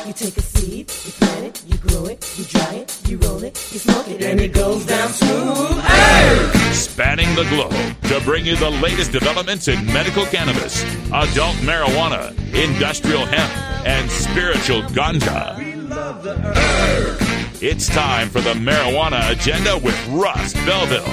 You take a seed, you plant it, you grow it, you dry it, you roll it, you smoke it, and it goes down smooth. Hey! Spanning the globe to bring you the latest developments in medical cannabis, adult marijuana, industrial hemp, and spiritual ganja. We love the herb. It's time for the Marijuana Agenda with Russ Belville.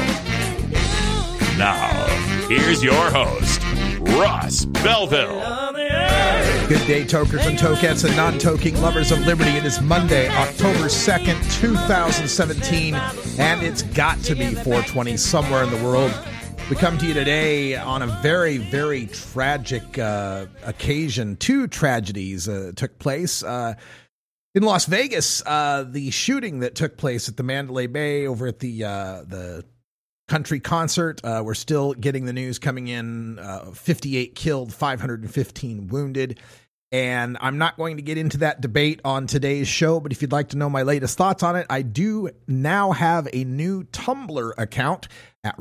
Now, here's your host, Russ Belville. Good day, tokers and tokettes and non-toking lovers of liberty. It is Monday, October 2nd, 2017, and it's got to be 420 somewhere in the world. We come to you today on a very, very tragic occasion. Two tragedies took place in Las Vegas. The shooting that took place at the Mandalay Bay over at the country concert. We're still getting the news coming in. 58 killed, 515 wounded. And I'm not going to get into that debate on today's show, but if you'd like to know my latest thoughts on it, I do now have a new Tumblr account at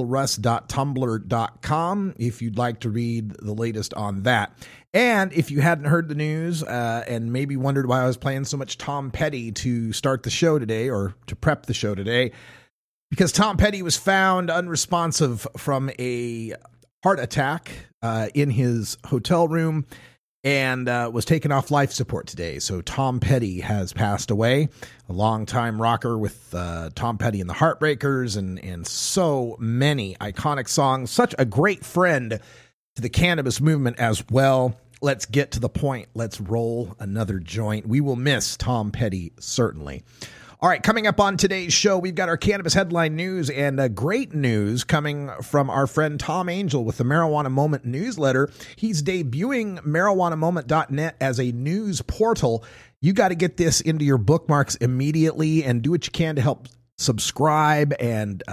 radicalruss.tumblr.com if you'd like to read the latest on that. And if you hadn't heard the news and maybe wondered why I was playing so much Tom Petty to start the show today or to prep the show today, because Tom Petty was found unresponsive from a heart attack in his hotel room and was taken off life support today. So Tom Petty has passed away, a longtime rocker with Tom Petty and the Heartbreakers and so many iconic songs. Such a great friend to the cannabis movement as well. Let's get to the point. Let's roll another joint. We will miss Tom Petty, certainly. All right, coming up on today's show, we've got our cannabis headline news and great news coming from our friend Tom Angel with the Marijuana Moment newsletter. He's debuting marijuanamoment.net as a news portal. You got to get this into your bookmarks immediately and do what you can to help subscribe and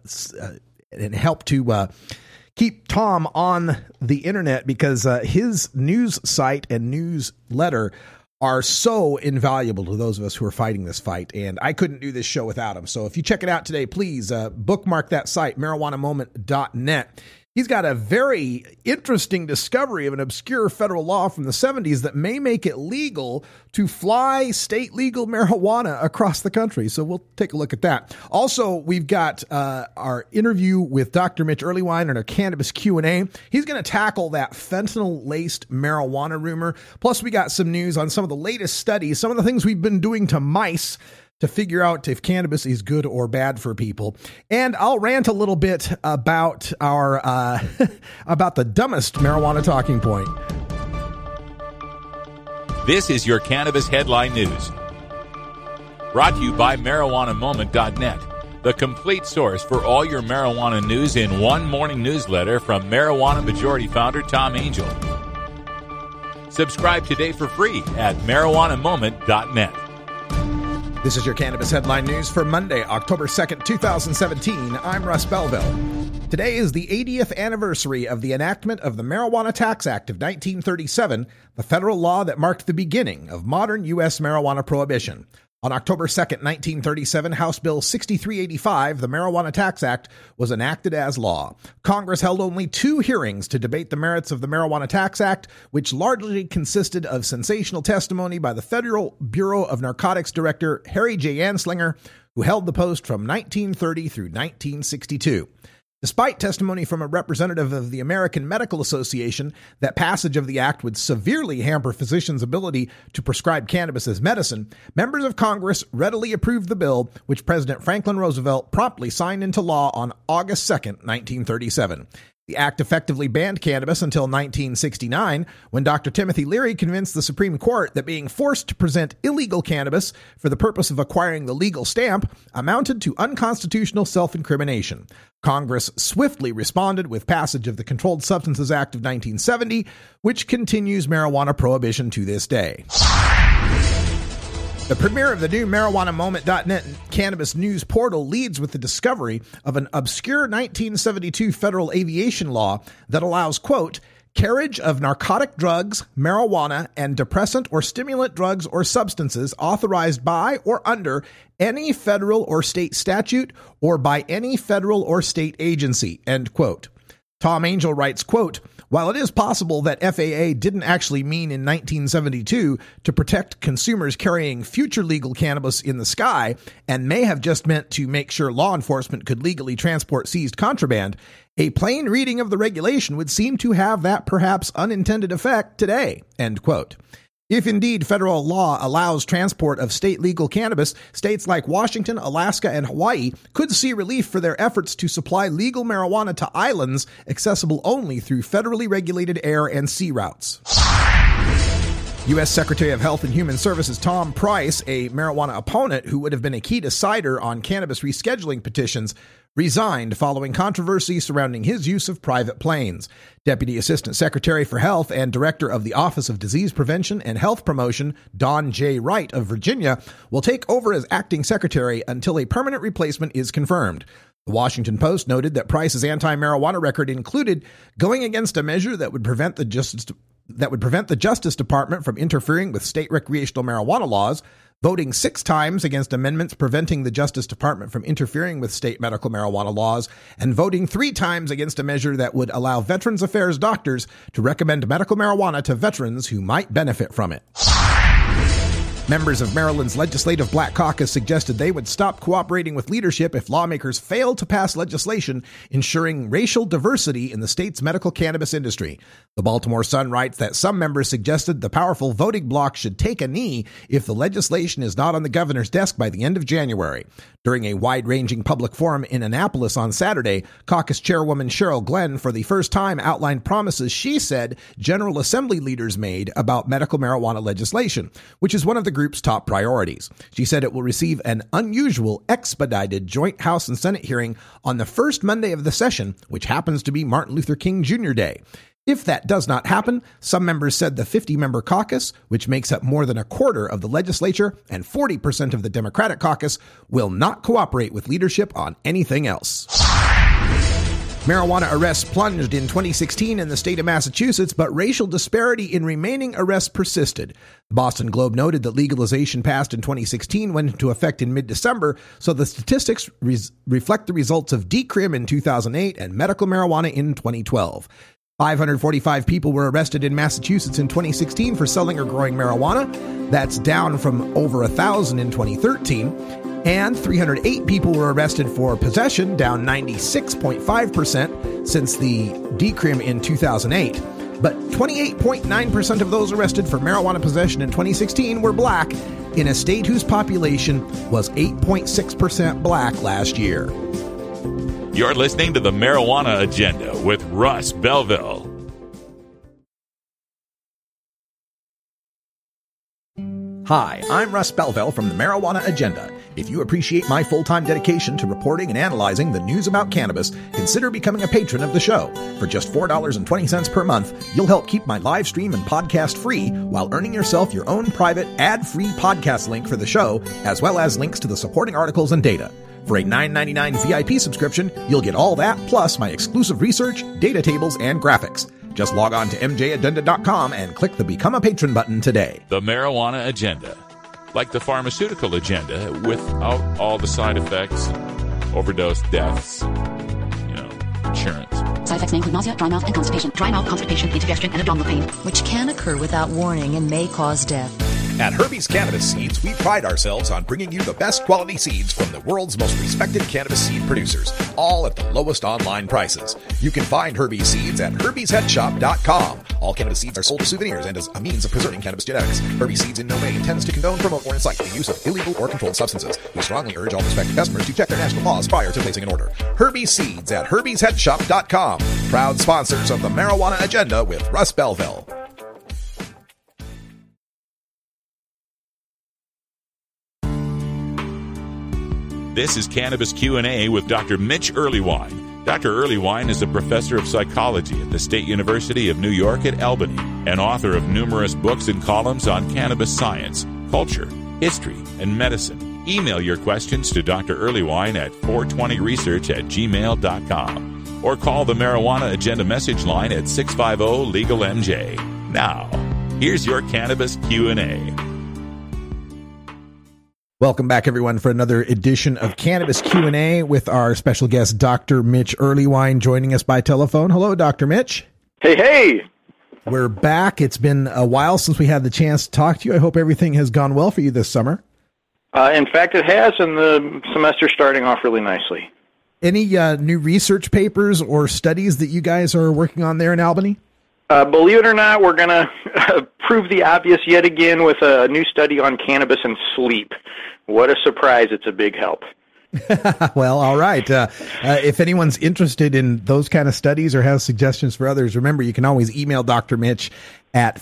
help to keep Tom on the internet, because his news site and newsletter are so invaluable to those of us who are fighting this fight, and I couldn't do this show without him. So if you check it out today, please bookmark that site, marijuanamoment.net. He's got a very interesting discovery of an obscure federal law from the 70s that may make it legal to fly state legal marijuana across the country. So we'll take a look at that. Also, we've got our interview with Dr. Mitch Earleywine and our cannabis Q&A. He's going to tackle that fentanyl-laced marijuana rumor. Plus, we got some news on some of the latest studies, some of the things we've been doing to mice to figure out if cannabis is good or bad for people. And I'll rant a little bit about our about the dumbest marijuana talking point. This is your Cannabis Headline News. Brought to you by MarijuanaMoment.net, the complete source for all your marijuana news in one morning newsletter from Marijuana Majority Founder Tom Angel. Subscribe today for free at MarijuanaMoment.net. This is your Cannabis Headline News for Monday, October 2nd, 2017. I'm Russ Belville. Today is the 80th anniversary of the enactment of the Marijuana Tax Act of 1937, the federal law that marked the beginning of modern U.S. marijuana prohibition. On October 2nd, 1937, House Bill 6385, the Marijuana Tax Act, was enacted as law. Congress held only 2 hearings to debate the merits of the Marijuana Tax Act, which largely consisted of sensational testimony by the Federal Bureau of Narcotics Director Harry J. Anslinger, who held the post from 1930 through 1962. Despite testimony from a representative of the American Medical Association that passage of the act would severely hamper physicians' ability to prescribe cannabis as medicine, members of Congress readily approved the bill, which President Franklin Roosevelt promptly signed into law on August 2, 1937. The act effectively banned cannabis until 1969, when Dr. Timothy Leary convinced the Supreme Court that being forced to present illegal cannabis for the purpose of acquiring the legal stamp amounted to unconstitutional self-incrimination. Congress swiftly responded with passage of the Controlled Substances Act of 1970, which continues marijuana prohibition to this day. The premiere of the new MarijuanaMoment.net cannabis news portal leads with the discovery of an obscure 1972 federal aviation law that allows, quote, carriage of narcotic drugs, marijuana, and depressant or stimulant drugs or substances authorized by or under any federal or state statute or by any federal or state agency, end quote. Tom Angel writes, quote, while it is possible that FAA didn't actually mean in 1972 to protect consumers carrying future legal cannabis in the sky and may have just meant to make sure law enforcement could legally transport seized contraband, a plain reading of the regulation would seem to have that perhaps unintended effect today, end quote. If indeed federal law allows transport of state legal cannabis, states like Washington, Alaska, and Hawaii could see relief for their efforts to supply legal marijuana to islands accessible only through federally regulated air and sea routes. U.S. Secretary of Health and Human Services Tom Price, a marijuana opponent who would have been a key decider on cannabis rescheduling petitions, resigned following controversy surrounding his use of private planes. Deputy Assistant Secretary for Health and Director of the Office of Disease Prevention and Health Promotion, Don J. Wright of Virginia, will take over as acting secretary until a permanent replacement is confirmed. The Washington Post noted that Price's anti-marijuana record included going against a measure that would prevent the Justice Department from interfering with state recreational marijuana laws, voting 6 times against amendments preventing the Justice Department from interfering with state medical marijuana laws, and voting 3 times against a measure that would allow Veterans Affairs doctors to recommend medical marijuana to veterans who might benefit from it. Members of Maryland's Legislative Black Caucus suggested they would stop cooperating with leadership if lawmakers fail to pass legislation ensuring racial diversity in the state's medical cannabis industry. The Baltimore Sun writes that some members suggested the powerful voting bloc should take a knee if the legislation is not on the governor's desk by the end of January. During a wide-ranging public forum in Annapolis on Saturday, caucus chairwoman Cheryl Glenn for the first time outlined promises she said General Assembly leaders made about medical marijuana legislation, which is one of the group's top priorities. She said it will receive an unusual expedited joint House and Senate hearing on the first Monday of the session, which happens to be Martin Luther King Jr. Day. If that does not happen, some members said the 50-member caucus, which makes up more than a quarter of the legislature and 40% of the Democratic caucus, will not cooperate with leadership on anything else. Marijuana arrests plunged in 2016 in the state of Massachusetts, but racial disparity in remaining arrests persisted. The Boston Globe noted that legalization passed in 2016 went into effect in mid-December, so the statistics reflect the results of decrim in 2008 and medical marijuana in 2012. 545 people were arrested in Massachusetts in 2016 for selling or growing marijuana. That's down from over 1,000 in 2013. And 308 people were arrested for possession, down 96.5% since the decrim in 2008. But 28.9% of those arrested for marijuana possession in 2016 were black, in a state whose population was 8.6% black last year. You're listening to the Marijuana Agenda with Russ Belville. Hi, I'm Russ Belville from the Marijuana Agenda. If you appreciate my full-time dedication to reporting and analyzing the news about cannabis, consider becoming a patron of the show. For just $4.20 per month, you'll help keep my live stream and podcast free while earning yourself your own private ad-free podcast link for the show, as well as links to the supporting articles and data. For a $9.99 VIP subscription, you'll get all that, plus my exclusive research, data tables, and graphics. Just log on to mjagenda.com and click the Become a Patron button today. The Marijuana Agenda. Like the pharmaceutical agenda, without all the side effects, overdose deaths, insurance. Side effects may include nausea, dry mouth, and constipation. Dry mouth, constipation, indigestion, and abdominal pain, which can occur without warning and may cause death. At Herbie's Cannabis Seeds, we pride ourselves on bringing you the best quality seeds from the world's most respected cannabis seed producers, all at the lowest online prices. You can find Herbie's Seeds at herbiesheadshop.com. All cannabis seeds are sold as souvenirs and as a means of preserving cannabis genetics. Herbie's Seeds in no way intends to condone, promote, or incite the use of illegal or controlled substances. We strongly urge all prospective customers to check their national laws prior to placing an order. Herbie's Seeds at herbiesheadshop.com. Proud sponsors of the Marijuana Agenda with Russ Belville. This is Cannabis Q&A with Dr. Mitch Earleywine. Dr. Earleywine is a professor of psychology at the State University of New York at Albany and author of numerous books and columns on cannabis science, culture, history, and medicine. Email your questions to Dr. Earleywine at 420research@gmail.com or call the Marijuana Agenda message line at 650-LEGAL-MJ. Now, here's your Cannabis Q&A. Welcome back, everyone, for another edition of Cannabis Q&A with our special guest, Dr. Mitch Earleywine, joining us by telephone. Hello, Dr. Mitch. Hey. We're back. It's been a while since we had the chance to talk to you. I hope everything has gone well for you this summer. In fact, it has, and the semester's starting off really nicely. Any new research papers or studies that you guys are working on there in Albany? Believe it or not, we're going to prove the obvious yet again with a new study on cannabis and sleep. What a surprise. It's a big help. Well, all right. If anyone's interested in those kind of studies or has suggestions for others, remember, you can always email Dr. Mitch at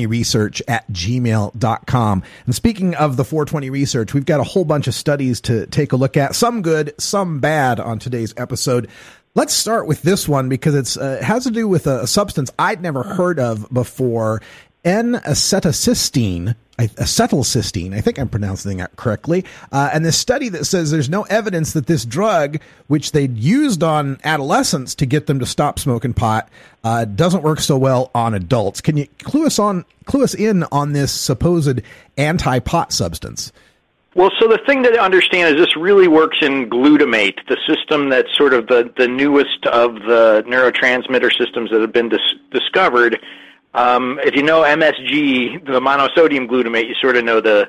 420research@gmail.com. And speaking of the 420 Research, we've got a whole bunch of studies to take a look at, some good, some bad on today's episode. Let's start with this one because it has to do with a substance I'd never heard of before, N-acetylcysteine. Acetylcysteine, I think I'm pronouncing that correctly. And this study that says there's no evidence that this drug, which they'd used on adolescents to get them to stop smoking pot, doesn't work so well on adults. Can you clue us in on this supposed anti-pot substance? Well, so the thing to understand is this really works in glutamate, the system that's sort of the newest of the neurotransmitter systems that have been discovered. If you know MSG, the monosodium glutamate, you sort of know the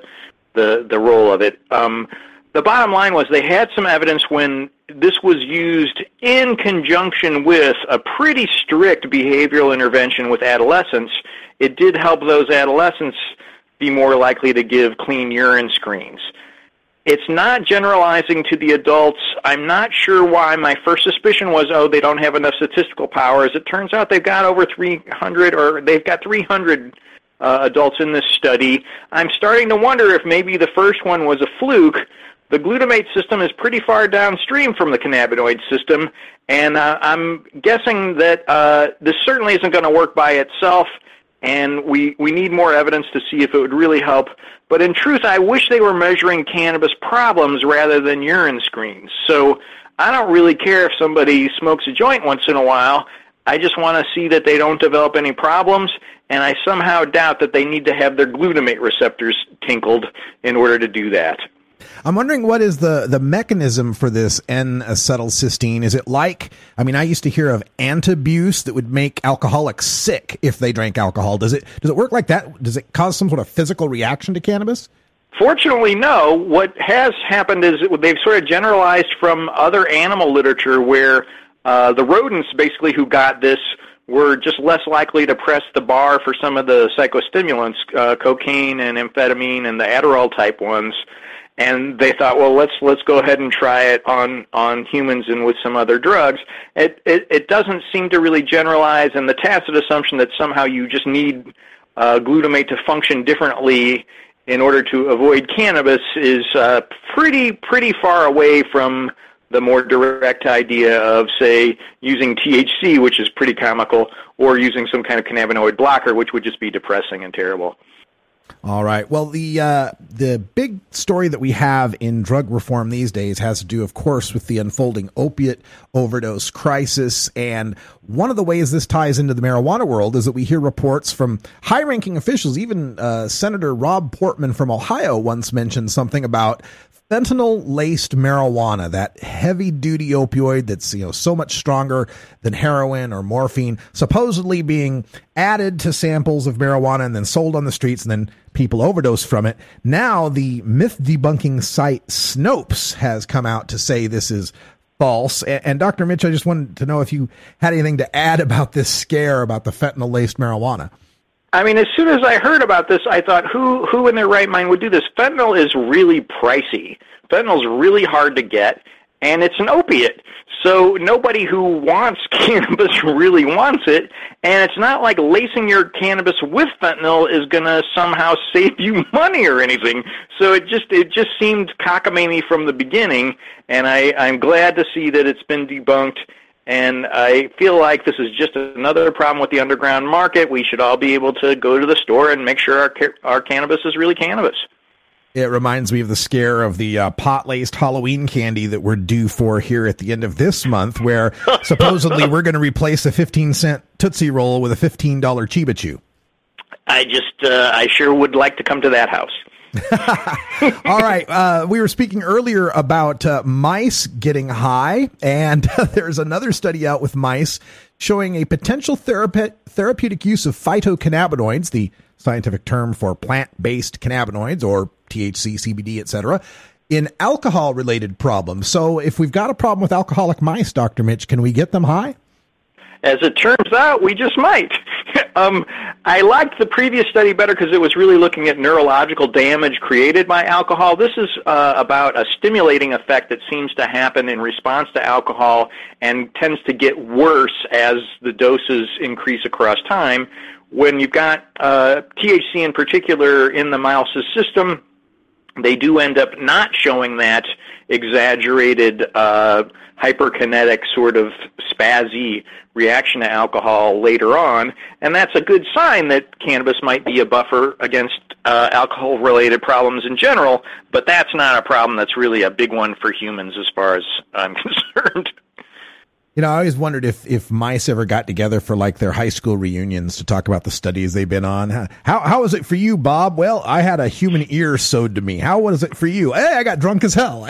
role of it. The bottom line was they had some evidence when this was used in conjunction with a pretty strict behavioral intervention with adolescents. It did help those adolescents be more likely to give clean urine screens. It's not generalizing to the adults. I'm not sure why. My first suspicion was, they don't have enough statistical power. As it turns out, they've got over 300, or they've got 300 adults in this study. I'm starting to wonder if maybe the first one was a fluke. The glutamate system is pretty far downstream from the cannabinoid system, and I'm guessing that this certainly isn't going to work by itself, and we need more evidence to see if it would really help. But in truth, I wish they were measuring cannabis problems rather than urine screens. So I don't really care if somebody smokes a joint once in a while. I just want to see that they don't develop any problems, and I somehow doubt that they need to have their glutamate receptors tinkled in order to do that. I'm wondering what is the mechanism for this N-acetylcysteine. Is it like, I used to hear of Antabuse that would make alcoholics sick if they drank alcohol. Does it work like that? Does it cause some sort of physical reaction to cannabis? Fortunately, no. What has happened is they've sort of generalized from other animal literature where the rodents basically who got this were just less likely to press the bar for some of the psychostimulants, cocaine and amphetamine and the Adderall type ones. And they thought, well, let's go ahead and try it on humans and with some other drugs. It doesn't seem to really generalize, and the tacit assumption that somehow you just need glutamate to function differently in order to avoid cannabis is pretty far away from the more direct idea of, say, using THC, which is pretty comical, or using some kind of cannabinoid blocker, which would just be depressing and terrible. All right. Well, the big story that we have in drug reform these days has to do, of course, with the unfolding opiate overdose crisis. And one of the ways this ties into the marijuana world is that we hear reports from high-ranking officials. Even Senator Rob Portman from Ohio once mentioned something about fentanyl-laced marijuana, that heavy-duty opioid that's so much stronger than heroin or morphine, supposedly being added to samples of marijuana and then sold on the streets, and then people overdose from it. Now the myth-debunking site Snopes has come out to say this is false. And Dr. Mitch, I just wanted to know if you had anything to add about this scare about the fentanyl-laced marijuana. As soon as I heard about this, I thought, who in their right mind would do this? Fentanyl is really pricey. Fentanyl is really hard to get, and it's an opiate. So nobody who wants cannabis really wants it, and it's not like lacing your cannabis with fentanyl is going to somehow save you money or anything. So it just seemed cockamamie from the beginning, and I'm glad to see that it's been debunked. And I feel like this is just another problem with the underground market. We should all be able to go to the store and make sure our cannabis is really cannabis. It reminds me of the scare of the pot-laced Halloween candy that we're due for here at the end of this month, where supposedly we're going to replace a 15-cent Tootsie Roll with a $15 Chiba Chew. I sure would like to come to that house. All right. We were speaking earlier about mice getting high, and there's another study out with mice showing a potential therapeutic use of phytocannabinoids, the scientific term for plant-based cannabinoids, or THC, CBD, etc., in alcohol-related problems. So if we've got a problem with alcoholic mice, Dr. Mitch, can we get them high? As it turns out, we just might. I liked the previous study better because it was really looking at neurological damage created by alcohol. This is about a stimulating effect that seems to happen in response to alcohol and tends to get worse as the doses increase across time. When you've got THC in particular in the mouse's system, they do end up not showing that exaggerated hyperkinetic sort of spazzy reaction to alcohol later on, and that's a good sign that cannabis might be a buffer against alcohol-related problems in general, but that's not a problem that's really a big one for humans as far as I'm concerned. You know, I always wondered if mice ever got together for like their high school reunions to talk about the studies they've been on. How was it for you, Bob? Well, I had a human ear sewed to me. How was it for you? Hey, I got drunk as hell.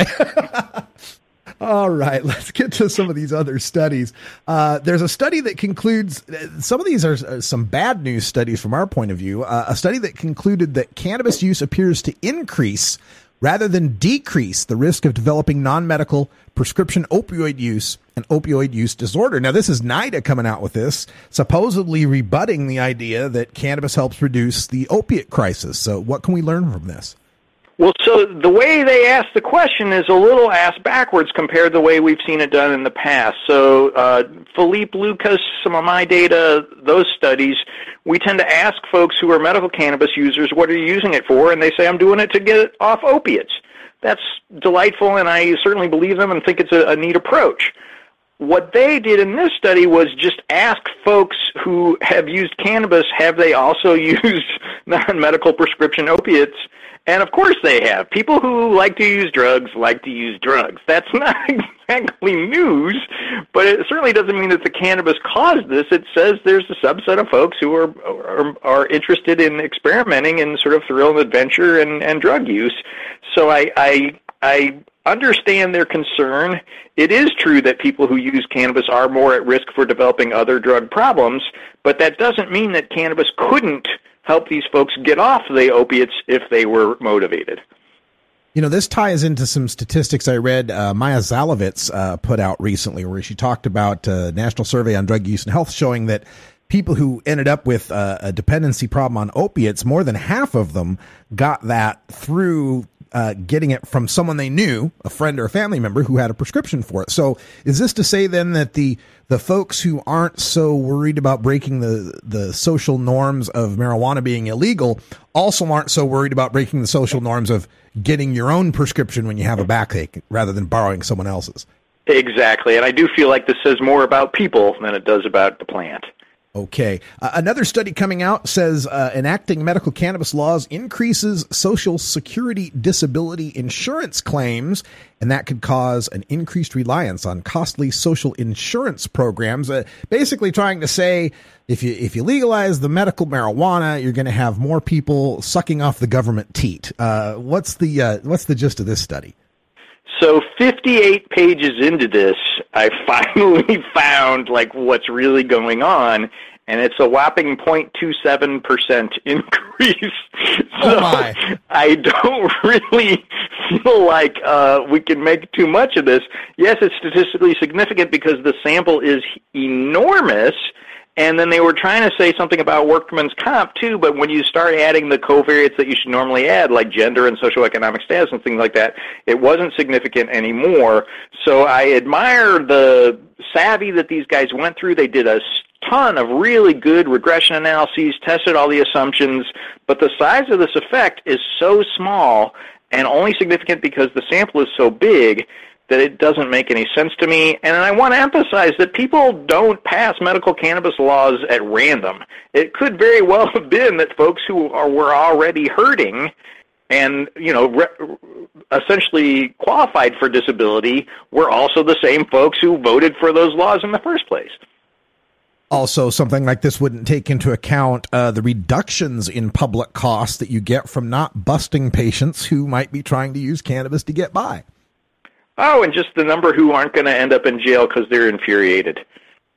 All right, let's get to some of these other studies. There's a study that concludes, some of these are some bad news studies from our point of view, a study that concluded that cannabis use appears to increase rather than decrease the risk of developing non-medical prescription opioid use and opioid use disorder. Now, this is NIDA coming out with this, supposedly rebutting the idea that cannabis helps reduce the opiate crisis. So what can we learn from this? Well, so the way they ask the question is a little ass backwards compared to the way we've seen it done in the past. So Philippe Lucas, some of my data, those studies, we tend to ask folks who are medical cannabis users, what are you using it for? And they say, I'm doing it to get off opiates. That's delightful, and I certainly believe them and think it's a neat approach. What they did in this study was just ask folks who have used cannabis, have they also used non-medical prescription opiates? And of course they have. People who like to use drugs like to use drugs. That's not exactly news, but it certainly doesn't mean that the cannabis caused this. It says there's a subset of folks who are interested in experimenting in sort of thrill and adventure and drug use. So I understand their concern. It is true that people who use cannabis are more at risk for developing other drug problems, but that doesn't mean that cannabis couldn't help these folks get off the opiates if they were motivated. You know, this ties into some statistics I read Maya Zalovitz put out recently, where she talked about a national survey on drug use and health showing that people who ended up with a dependency problem on opiates, more than half of them got that through getting it from someone they knew, a friend or a family member who had a prescription for it. So is this to say then that the folks who aren't so worried about breaking the social norms of marijuana being illegal also aren't so worried about breaking the social norms of getting your own prescription when you have a backache rather than borrowing someone else's? Exactly. And I do feel like this says more about people than it does about the plant. Okay. Another study coming out says enacting medical cannabis laws increases Social Security disability insurance claims, and that could cause an increased reliance on costly social insurance programs. Basically trying to say if you legalize the medical marijuana, you're going to have more people sucking off the government teat. What's the gist of this study? So 58 pages into this, I finally found like what's really going on, and it's a whopping 0.27% increase. So I don't really feel like we can make too much of this. Yes, it's statistically significant because the sample is enormous. And then they were trying to say something about workman's comp, too, but when you start adding the covariates that you should normally add, like gender and socioeconomic status and things like that, it wasn't significant anymore. So I admire the savvy that these guys went through. They did a ton of really good regression analyses, tested all the assumptions, but the size of this effect is so small and only significant because the sample is so big that it doesn't make any sense to me. And I want to emphasize that people don't pass medical cannabis laws at random. It could very well have been that folks who were already hurting and, essentially qualified for disability were also the same folks who voted for those laws in the first place. Also, something like this wouldn't take into account the reductions in public costs that you get from not busting patients who might be trying to use cannabis to get by. Oh, and just the number who aren't going to end up in jail because they're infuriated.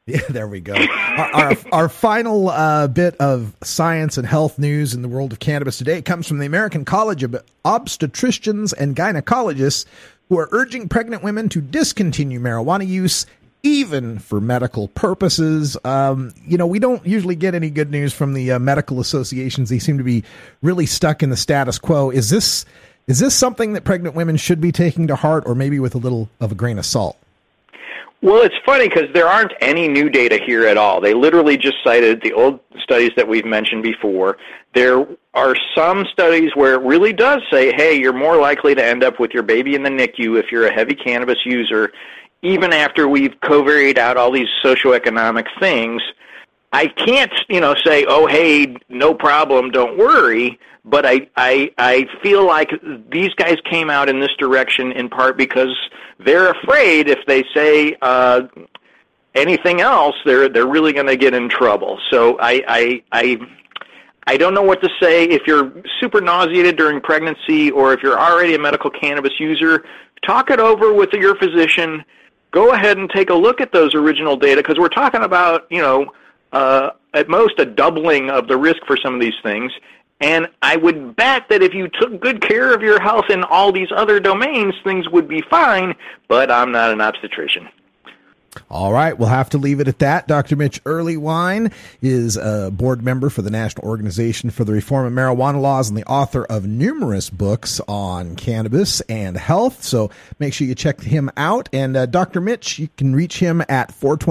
Yeah, there we go. Our final bit of science and health news in the world of cannabis today comes from the American College of Obstetricians and Gynecologists, who are urging pregnant women to discontinue marijuana use, even for medical purposes. We don't usually get any good news from the medical associations. They seem to be really stuck in the status quo. Is this something that pregnant women should be taking to heart, or maybe with a little of a grain of salt? Well, it's funny because there aren't any new data here at all. They literally just cited the old studies that we've mentioned before. There are some studies where it really does say, hey, you're more likely to end up with your baby in the NICU if you're a heavy cannabis user, even after we've covariated out all these socioeconomic things. I can't, say, oh, hey, no problem, don't worry. But I feel like these guys came out in this direction in part because they're afraid if they say anything else, they're really going to get in trouble. So I don't know what to say. If you're super nauseated during pregnancy, or if you're already a medical cannabis user, talk it over with your physician. Go ahead and take a look at those original data, because we're talking about, at most a doubling of the risk for some of these things. And I would bet that if you took good care of your health in all these other domains, things would be fine, but I'm not an obstetrician. All right, we'll have to leave it at that. Dr. Mitch Earleywine is a board member for the National Organization for the Reform of Marijuana Laws and the author of numerous books on cannabis and health. So make sure you check him out. And Dr. Mitch, you can reach him at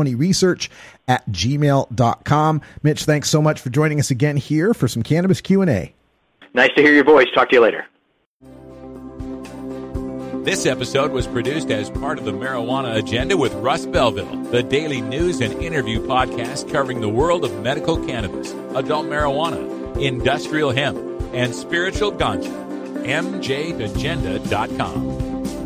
420research@gmail.com. Mitch, thanks so much for joining us again here for some Cannabis Q&A. Nice to hear your voice. Talk to you later. This episode was produced as part of the Marijuana Agenda with Russ Belville, the daily news and interview podcast covering the world of medical cannabis, adult marijuana, industrial hemp, and spiritual ganja. MJAgenda.com.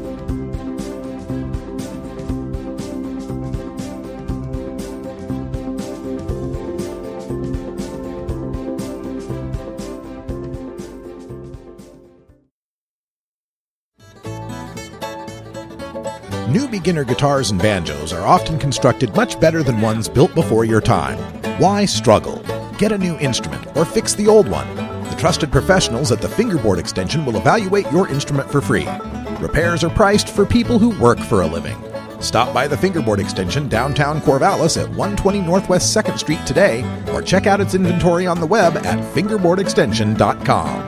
New beginner guitars and banjos are often constructed much better than ones built before your time. Why struggle? Get a new instrument or fix the old one. The trusted professionals at the Fingerboard Extension will evaluate your instrument for free. Repairs are priced for people who work for a living. Stop by the Fingerboard Extension downtown Corvallis at 120 Northwest 2nd Street today, or check out its inventory on the web at fingerboardextension.com.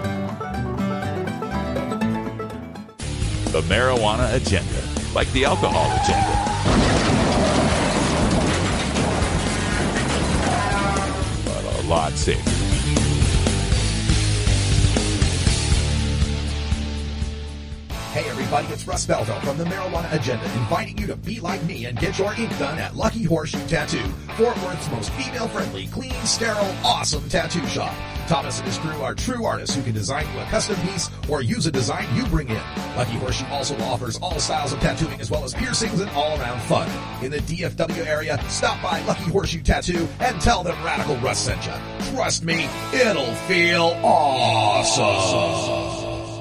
The Marijuana Agenda. Like the alcohol agenda. But a lot safer. Hey everybody, it's Russ Belville from the Marijuana Agenda, inviting you to be like me and get your ink done at Lucky Horseshoe Tattoo, Fort Worth's most female-friendly, clean, sterile, awesome tattoo shop. Thomas and his crew are true artists who can design you a custom piece or use a design you bring in. Lucky Horseshoe also offers all styles of tattooing as well as piercings and all-around fun. In the DFW area, stop by Lucky Horseshoe Tattoo and tell them Radical Russ sent you. Trust me, it'll feel awesome.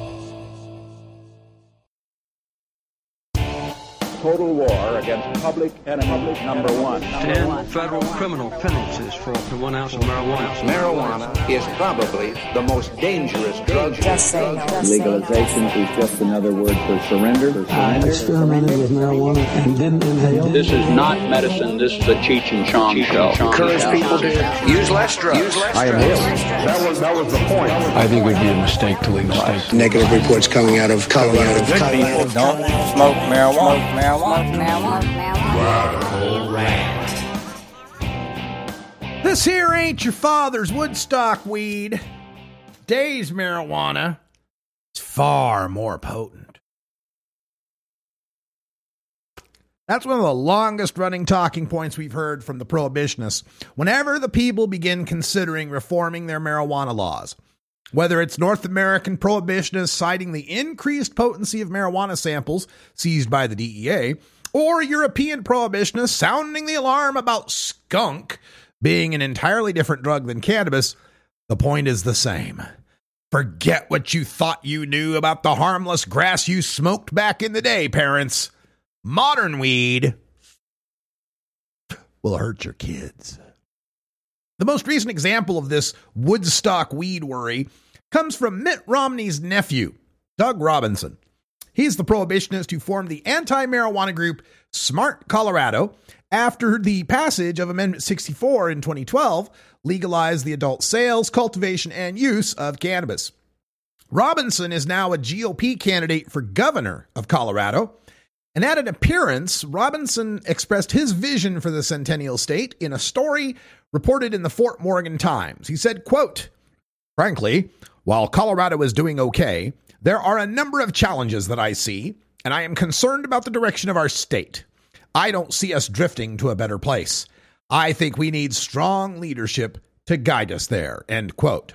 Total war against public enemy number one. 10 federal criminal penalties for up to 1 ounce of marijuana. Marijuana is probably the most dangerous drug. Just say no. Legalization is just another word for surrender. I experimented with marijuana and didn't inhale. This is not medicine. This is a Cheech and Chong show. Encourage people to use less drugs. I inhaled. That was the point. I think it would be a mistake to legalize. Negative reports coming out of Colorado. People don't smoke marijuana. Radical Rant. This here ain't your father's Woodstock weed. Today's marijuana is far more potent. That's one of the longest running talking points we've heard from the prohibitionists whenever the people begin considering reforming their marijuana laws. Whether it's North American prohibitionists citing the increased potency of marijuana samples seized by the DEA, or European prohibitionists sounding the alarm about skunk being an entirely different drug than cannabis, the point is the same. Forget what you thought you knew about the harmless grass you smoked back in the day, parents. Modern weed will hurt your kids. The most recent example of this Woodstock weed worry comes from Mitt Romney's nephew, Doug Robinson. He's the prohibitionist who formed the anti-marijuana group Smart Colorado after the passage of Amendment 64 in 2012 legalized the adult sales, cultivation, and use of cannabis. Robinson is now a GOP candidate for governor of Colorado, and at an appearance, Robinson expressed his vision for the Centennial State in a story reported in the Fort Morgan Times. He said, quote, "Frankly, while Colorado is doing okay, there are a number of challenges that I see, and I am concerned about the direction of our state. I don't see us drifting to a better place. I think we need strong leadership to guide us there," end quote.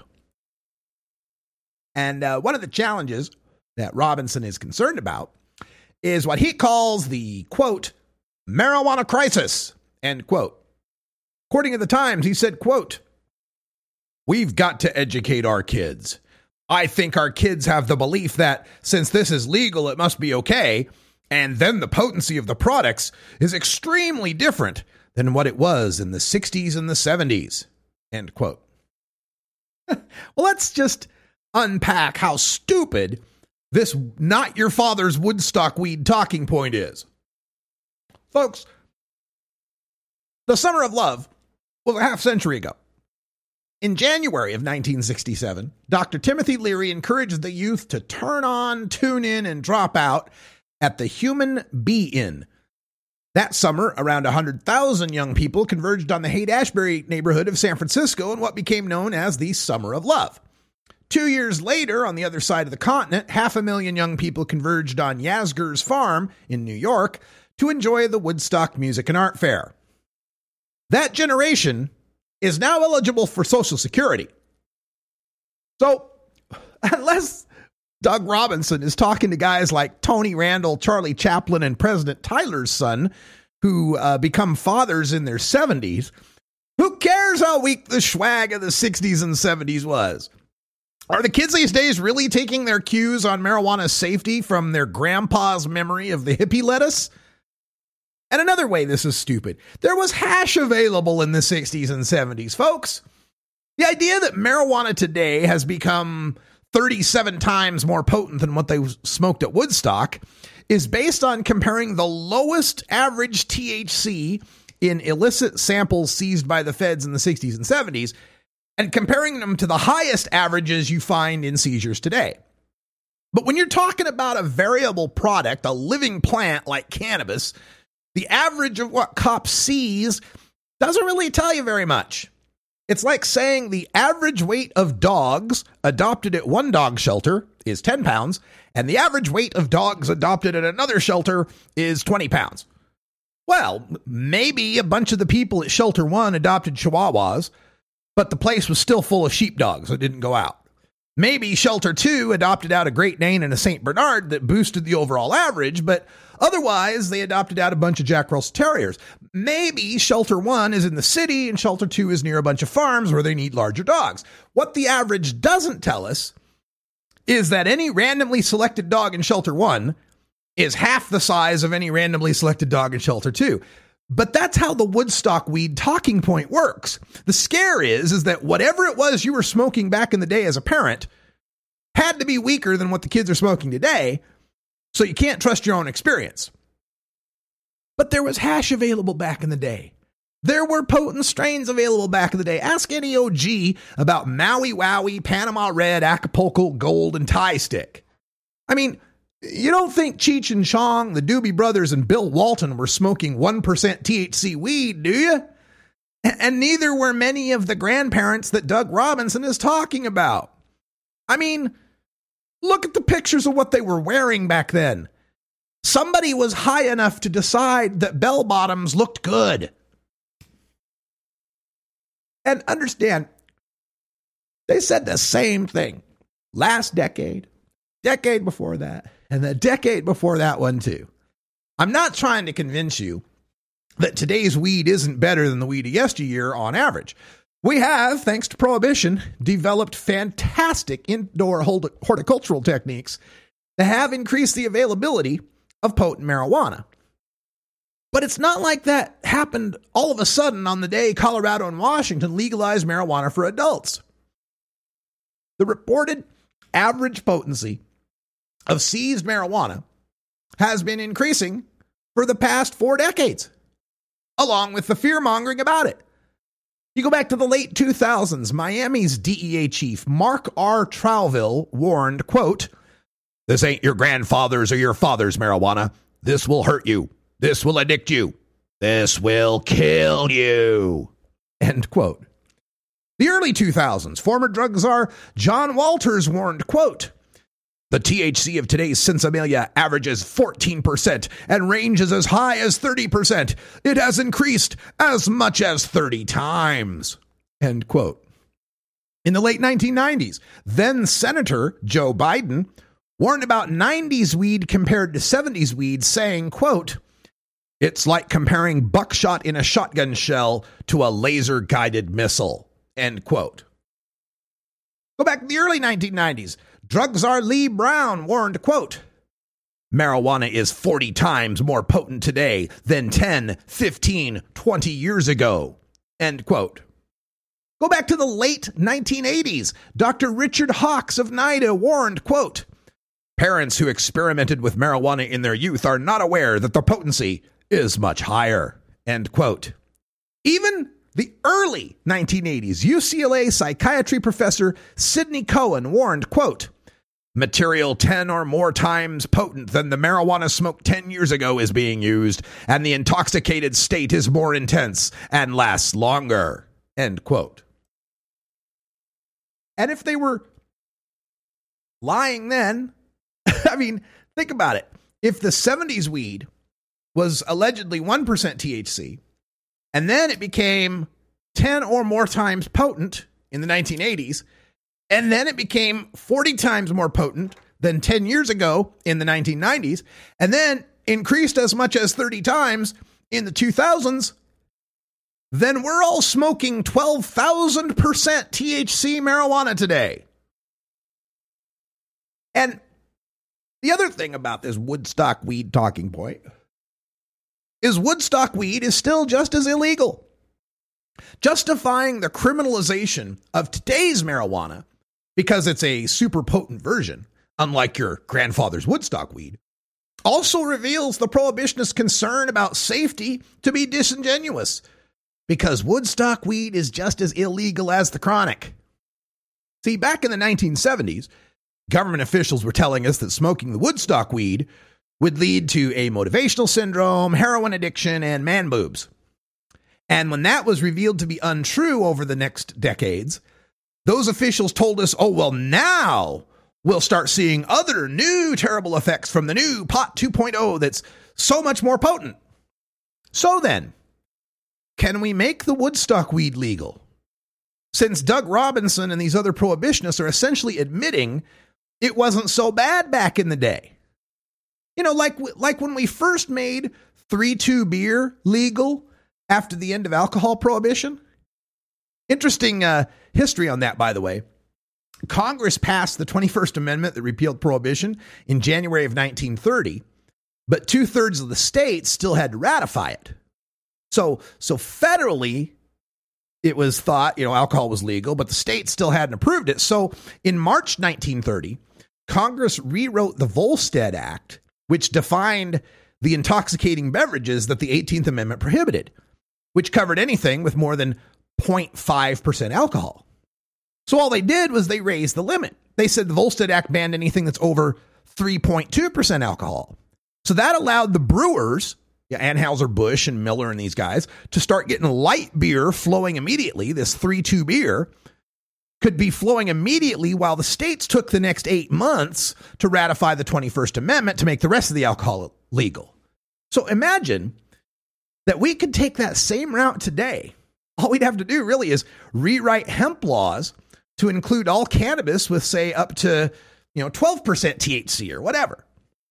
And one of the challenges that Robinson is concerned about is what he calls the, quote, marijuana crisis, end quote. According to the Times, he said, quote, "We've got to educate our kids. I think our kids have the belief that since this is legal, it must be okay. And then the potency of the products is extremely different than what it was in the 60s and the 70s, end quote. Well, let's just unpack how stupid this not your father's Woodstock weed talking point is. Folks, the Summer of Love was a half century ago. In January of 1967, Dr. Timothy Leary encouraged the youth to turn on, tune in, and drop out at the Human Bee Inn. That summer, around 100,000 young people converged on the Haight-Ashbury neighborhood of San Francisco in what became known as the Summer of Love. 2 years later, on the other side of the continent, 500,000 young people converged on Yasgur's Farm in New York to enjoy the Woodstock Music and Art Fair. That generation is now eligible for Social Security. So, unless Doug Robinson is talking to guys like Tony Randall, Charlie Chaplin, and President Tyler's son, who become fathers in their 70s, who cares how weak the swag of the 60s and 70s was? Are the kids these days really taking their cues on marijuana safety from their grandpa's memory of the hippie lettuce? And another way this is stupid, there was hash available in the 60s and 70s, folks. The idea that marijuana today has become 37 times more potent than what they smoked at Woodstock is based on comparing the lowest average THC in illicit samples seized by the feds in the 60s and 70s and comparing them to the highest averages you find in seizures today. But when you're talking about a variable product, a living plant like cannabis, the average of what cops seize doesn't really tell you very much. It's like saying the average weight of dogs adopted at one dog shelter is 10 pounds, and the average weight of dogs adopted at another shelter is 20 pounds. Well, maybe a bunch of the people at Shelter 1 adopted Chihuahuas, but the place was still full of sheepdogs that didn't go out. Maybe Shelter 2 adopted out a Great Dane and a St. Bernard that boosted the overall average, but otherwise they adopted out a bunch of Jack Russell Terriers. Maybe Shelter 1 is in the city and Shelter 2 is near a bunch of farms where they need larger dogs. What the average doesn't tell us is that any randomly selected dog in Shelter 1 is half the size of any randomly selected dog in Shelter 2. But that's how the Woodstock weed talking point works. The scare is that whatever it was you were smoking back in the day as a parent had to be weaker than what the kids are smoking today, so you can't trust your own experience. But there was hash available back in the day. There were potent strains available back in the day. Ask any OG about Maui Wowie, Panama Red, Acapulco Gold, and Thai Stick. I mean, you don't think Cheech and Chong, the Doobie Brothers, and Bill Walton were smoking 1% THC weed, do you? And neither were many of the grandparents that Doug Robinson is talking about. I mean, look at the pictures of what they were wearing back then. Somebody was high enough to decide that bell bottoms looked good. And understand, they said the same thing last decade before that, and the decade before that one too. I'm not trying to convince you that today's weed isn't better than the weed of yesteryear on average. We have, thanks to Prohibition, developed fantastic indoor horticultural techniques that have increased the availability of potent marijuana. But it's not like that happened all of a sudden on the day Colorado and Washington legalized marijuana for adults. The reported average potency of seized marijuana has been increasing for the past 4 decades, along with the fear-mongering about it. You go back to the late 2000s, Miami's DEA chief, Mark R. Trouville, warned, quote, "This ain't your grandfather's or your father's marijuana. This will hurt you. This will addict you. This will kill you." End quote. The early 2000s, former drug czar John Walters warned, quote, "The THC of today's Sinsemilla averages 14% and ranges as high as 30%. It has increased as much as 30 times." End quote. In the late 1990s, then Senator Joe Biden warned about 90s weed compared to 70s weed, saying, quote, "It's like comparing buckshot in a shotgun shell to a laser-guided missile." End quote. Go back to the early 1990s. Drug czar Lee Brown warned, quote, "Marijuana is 40 times more potent today than 10, 15, 20 years ago." End quote. Go back to the late 1980s. Dr. Richard Hawks of NIDA warned, quote, "Parents who experimented with marijuana in their youth are not aware that the potency is much higher." End quote. Even the early 1980s, UCLA psychiatry professor Sidney Cohen warned, quote, "Material 10 or more times potent than the marijuana smoked 10 years ago is being used, and the intoxicated state is more intense and lasts longer." End quote. And if they were lying then, I mean, think about it. If the 70s weed was allegedly 1% THC, and then it became 10 or more times potent in the 1980s, and then it became 40 times more potent than 10 years ago in the 1990s, and then increased as much as 30 times in the 2000s, then we're all smoking 12,000% THC marijuana today. And the other thing about this Woodstock weed talking point is Woodstock weed is still just as illegal. Justifying the criminalization of today's marijuana because it's a super potent version, unlike your grandfather's Woodstock weed, also reveals the prohibitionist concern about safety to be disingenuous, because Woodstock weed is just as illegal as the chronic. See, back in the 1970s, government officials were telling us that smoking the Woodstock weed would lead to a motivational syndrome, heroin addiction, and man boobs. And when that was revealed to be untrue over the next decades, those officials told us, oh, well, now we'll start seeing other new terrible effects from the new pot 2.0 that's so much more potent. So then, can we make the Woodstock weed legal? Since Doug Robinson and these other prohibitionists are essentially admitting it wasn't so bad back in the day. You know, like when we first made 3-2 beer legal after the end of alcohol prohibition. Interesting history on that, by the way. Congress passed the 21st Amendment that repealed prohibition in January of 1930, but 2/3 of the states still had to ratify it. So federally, it was thought, alcohol was legal, but the states still hadn't approved it. So in March 1930, Congress rewrote the Volstead Act, which defined the intoxicating beverages that the 18th Amendment prohibited, which covered anything with more than 0.5% alcohol. So all they did was they raised the limit. They said the Volstead Act banned anything that's over 3.2% alcohol. So that allowed the brewers, Anheuser-Busch and Miller and these guys, to start getting light beer flowing immediately. This 3-2 beer could be flowing immediately while the states took the next 8 months to ratify the 21st Amendment to make the rest of the alcohol legal. So imagine that we could take that same route today. All we'd have to do really is rewrite hemp laws to include all cannabis with, say, up to 12% THC or whatever.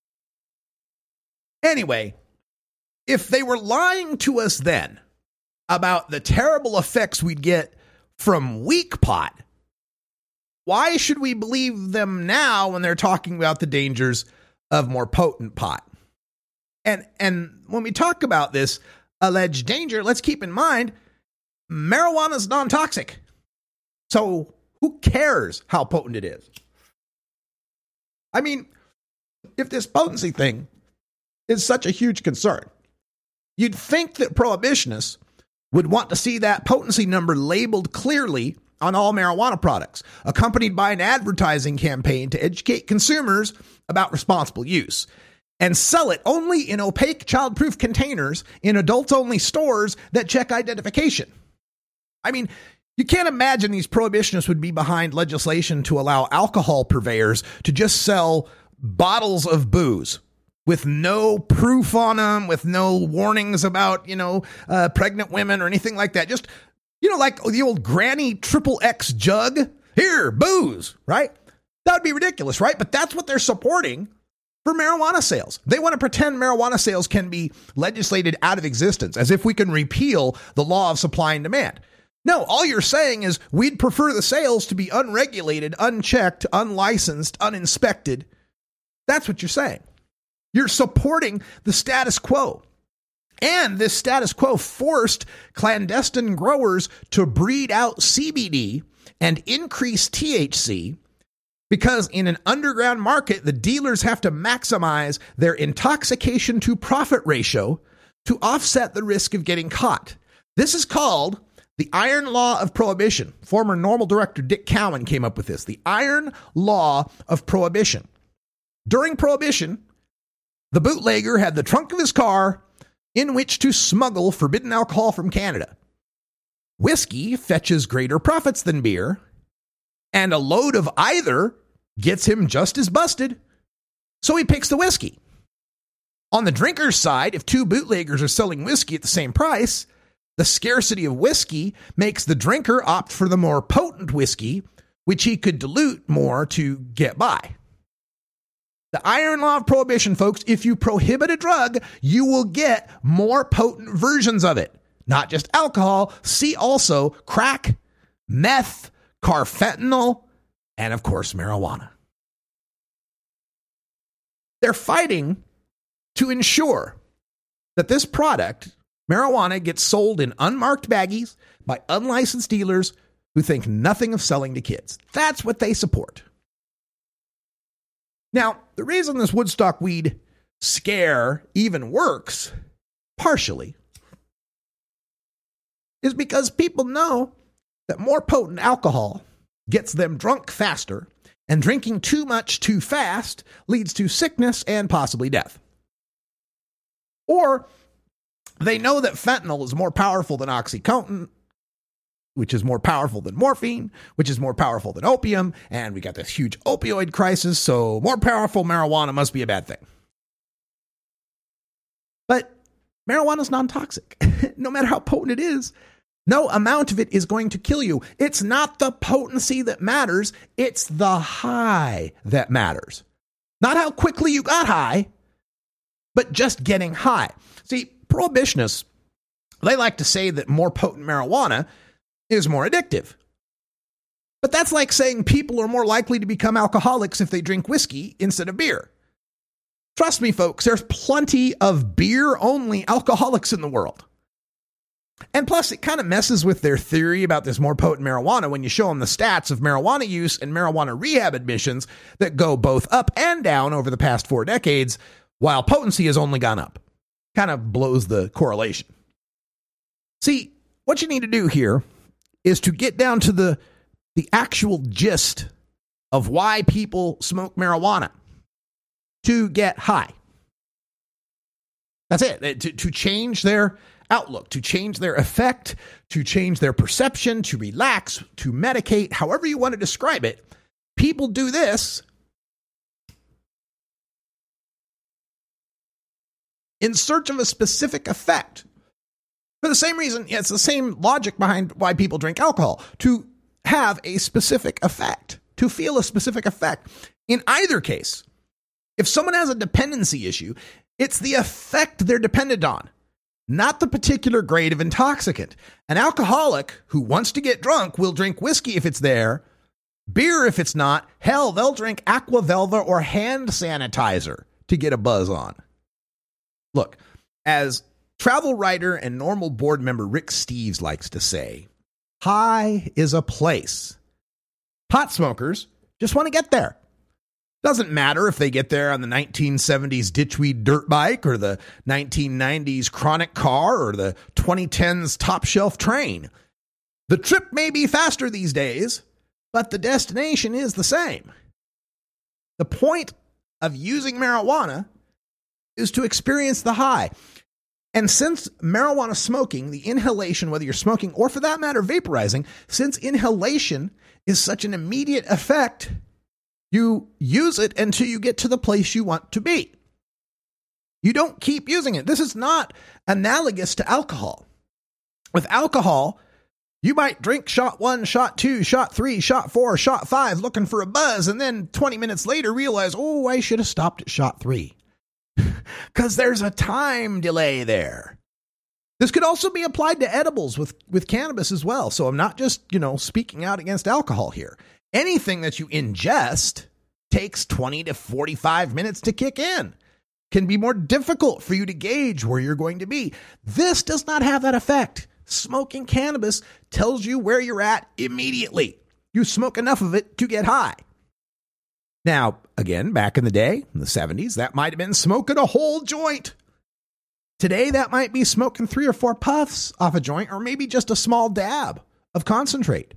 Anyway, if they were lying to us then about the terrible effects we'd get from weak pot, why should we believe them now when they're talking about the dangers of more potent pot? And when we talk about this alleged danger, let's keep in mind, marijuana is non-toxic. So who cares how potent it is? I mean, if this potency thing is such a huge concern, you'd think that prohibitionists would want to see that potency number labeled clearly on all marijuana products, accompanied by an advertising campaign to educate consumers about responsible use, and sell it only in opaque child-proof containers in adults-only stores that check identification. I mean, you can't imagine these prohibitionists would be behind legislation to allow alcohol purveyors to just sell bottles of booze with no proof on them, with no warnings about, pregnant women or anything like that. Just, like the old granny XXX jug. Here, booze, right? That would be ridiculous, right? But that's what they're supporting for marijuana sales. They want to pretend marijuana sales can be legislated out of existence, as if we can repeal the law of supply and demand. No, all you're saying is we'd prefer the sales to be unregulated, unchecked, unlicensed, uninspected. That's what you're saying. You're supporting the status quo. And this status quo forced clandestine growers to breed out CBD and increase THC because in an underground market, the dealers have to maximize their intoxication to profit ratio to offset the risk of getting caught. This is called the Iron Law of Prohibition. Former Normal director Dick Cowan came up with this. The Iron Law of Prohibition. During Prohibition, the bootlegger had the trunk of his car in which to smuggle forbidden alcohol from Canada. Whiskey fetches greater profits than beer, and a load of either gets him just as busted, so he picks the whiskey. On the drinker's side, if two bootleggers are selling whiskey at the same price, the scarcity of whiskey makes the drinker opt for the more potent whiskey, which he could dilute more to get by. The Iron Law of Prohibition, folks, if you prohibit a drug, you will get more potent versions of it. Not just alcohol, see also crack, meth, carfentanil, and of course, marijuana. They're fighting to ensure that this product, marijuana, gets sold in unmarked baggies by unlicensed dealers who think nothing of selling to kids. That's what they support. Now, the reason this Woodstock weed scare even works, partially, is because people know that more potent alcohol gets them drunk faster, and drinking too much too fast leads to sickness and possibly death. Or they know that fentanyl is more powerful than OxyContin, which is more powerful than morphine, which is more powerful than opium, and we got this huge opioid crisis, so more powerful marijuana must be a bad thing. But marijuana is non-toxic. No matter how potent it is, no amount of it is going to kill you. It's not the potency that matters, it's the high that matters. Not how quickly you got high, but just getting high. See, prohibitionists, they like to say that more potent marijuana is more addictive. But that's like saying people are more likely to become alcoholics if they drink whiskey instead of beer. Trust me, folks, there's plenty of beer-only alcoholics in the world. And plus, it kind of messes with their theory about this more potent marijuana when you show them the stats of marijuana use and marijuana rehab admissions that go both up and down over the past 4 decades, while potency has only gone up. Kind of blows the correlation. See, what you need to do here is to get down to the actual gist of why people smoke marijuana. To get high. That's it. To change their outlook, to change their effect, to change their perception, to relax, to medicate, however you want to describe it. People do this in search of a specific effect. For the same reason, it's the same logic behind why people drink alcohol. To have a specific effect. To feel a specific effect. In either case, if someone has a dependency issue, it's the effect they're dependent on, not the particular grade of intoxicant. An alcoholic who wants to get drunk will drink whiskey if it's there, beer if it's not. Hell, they'll drink Aqua Velva or hand sanitizer to get a buzz on. Look, as travel writer and normal board member Rick Steves likes to say, high is a place. Pot smokers just want to get there. Doesn't matter if they get there on the 1970s ditchweed dirt bike or the 1990s chronic car or the 2010s top shelf train. The trip may be faster these days, but the destination is the same. The point of using marijuana is to experience the high. And since marijuana smoking, the inhalation, whether you're smoking or for that matter vaporizing, since inhalation is such an immediate effect, you use it until you get to the place you want to be. You don't keep using it. This is not analogous to alcohol. With alcohol, you might drink shot 1, shot 2, shot 3, shot 4, shot 5, looking for a buzz, and then 20 minutes later realize, oh, I should have stopped at shot 3. Because there's a time delay there. This could also be applied to edibles with cannabis as well. So I'm not just, speaking out against alcohol here. Anything that you ingest takes 20 to 45 minutes to kick in. Can be more difficult for you to gauge where you're going to be. This does not have that effect. Smoking cannabis tells you where you're at immediately. You smoke enough of it to get high. Now, again, back in the day, in the 70s, that might have been smoking a whole joint. Today, that might be smoking 3 or 4 puffs off a joint, or maybe just a small dab of concentrate.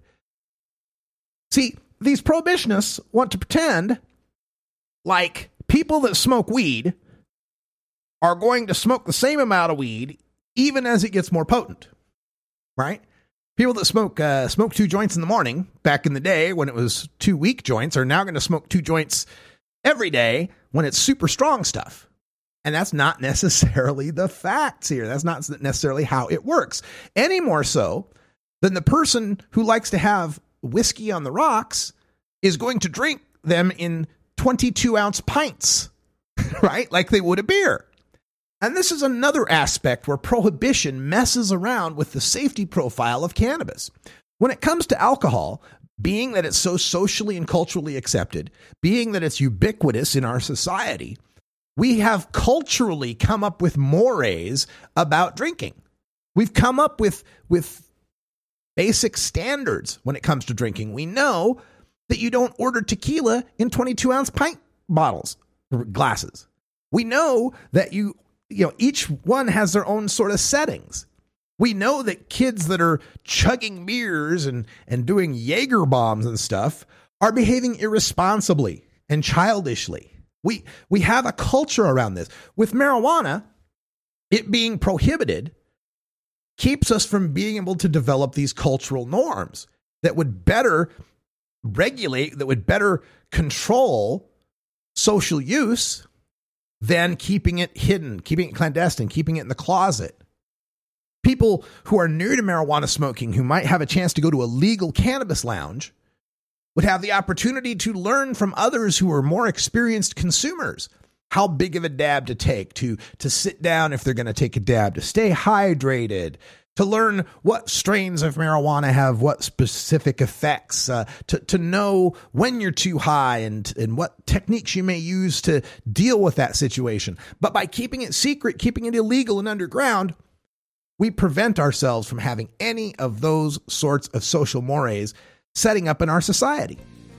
See, these prohibitionists want to pretend like people that smoke weed are going to smoke the same amount of weed even as it gets more potent, right? People that smoke 2 joints in the morning back in the day when it was 2 weak joints are now going to smoke 2 joints every day when it's super strong stuff. And that's not necessarily the facts here. That's not necessarily how it works. Any more so than the person who likes to have whiskey on the rocks is going to drink them in 22-ounce pints, right? Like they would a beer. And this is another aspect where prohibition messes around with the safety profile of cannabis. When it comes to alcohol, being that it's so socially and culturally accepted, being that it's ubiquitous in our society, we have culturally come up with mores about drinking. We've come up with basic standards when it comes to drinking. We know that you don't order tequila in 22-ounce pint bottles or glasses. We know that each one has their own sort of settings. We know that kids that are chugging beers and doing Jaeger bombs and stuff are behaving irresponsibly and childishly. We have a culture around this. With marijuana, it being prohibited keeps us from being able to develop these cultural norms that would better regulate, that would better control social use than keeping it hidden, keeping it clandestine, keeping it in the closet. People who are new to marijuana smoking, who might have a chance to go to a legal cannabis lounge, would have the opportunity to learn from others who are more experienced consumers how big of a dab to take, to sit down if they're going to take a dab, to stay hydrated, to learn what strains of marijuana have what specific effects, to know when you're too high and what techniques you may use to deal with that situation. But by keeping it secret, keeping it illegal and underground, we prevent ourselves from having any of those sorts of social mores setting up in our society.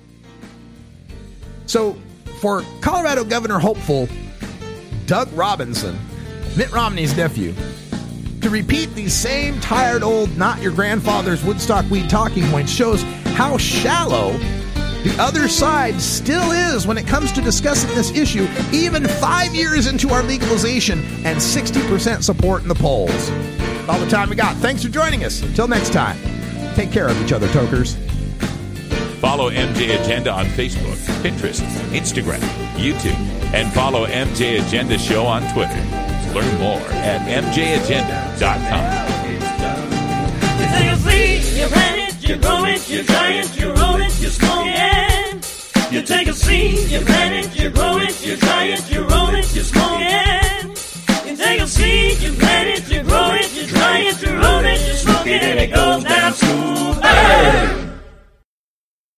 So for Colorado Governor hopeful Doug Robinson, Mitt Romney's nephew, to repeat these same tired old not your grandfather's Woodstock weed talking points shows how shallow the other side still is when it comes to discussing this issue, even 5 years into our legalization and 60% support in the polls. That's all the time we got. Thanks for joining us. Until next time, take care of each other, tokers. Follow MJ Agenda on Facebook, Pinterest, Instagram, YouTube, and follow MJ Agenda Show on Twitter. Learn more at mjagenda.com. You take a seed, you plant it, you grow it, you dry it, you roll it, you smoke it. You take a seed, you plant it, you grow it, you dry it,